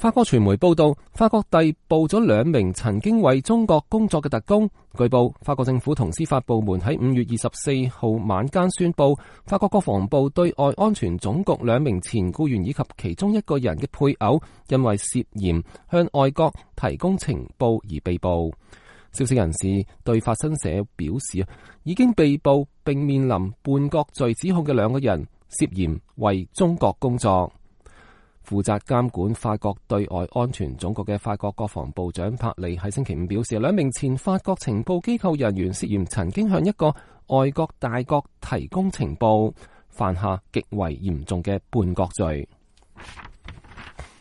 法國傳媒報道，法國逮捕咗2名曾經為中國工作嘅特工。據報，法國政府同司法部門喺5月24號晚間宣布，法國國防部對外安全總局2名前僱員以及其中一個人嘅配偶，因為涉嫌向外國提供情報而被捕。消息人士對法新社表示，已經被捕並面臨叛國罪指控嘅2個人，涉嫌為中國工作。負責監管法國對外安全總局嘅法國國防部長帕利喺星期5表示，2名前法國情報機構人員涉嫌曾經向一個外國大國提供情報，犯下極為嚴重嘅叛國罪。